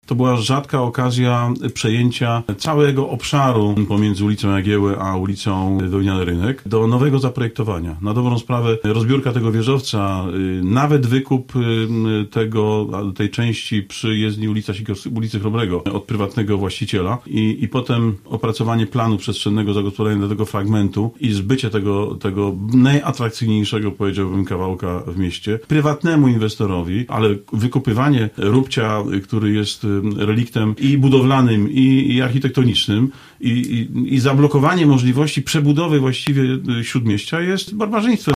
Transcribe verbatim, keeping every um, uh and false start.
to była rzadka okazja przejęcia całego obszaru pomiędzy ulicą Jagieły a ulicą Wełniany Rynek do nowego zaprojektowania. Na dobrą sprawę rozbiórka tego wieżowca, nawet wykup tego, tej części przy jezdni ulica Sikorskiego, ulicy Chrobrego od prywatnego właściciela i, i potem opracowanie planu przestrzennego zagospodarowania do tego fragmentu i zbycie tego, tego najatrakcyjniejszego, powiedziałbym, kawałka w mieście prywatnemu inwestorowi, ale wykupywanie róbcia, który jest reliktem i budowlanym, i, i architektonicznym, i, i, i zablokowanie możliwości przebudowy właściwie śródmieścia jest barbarzyństwem.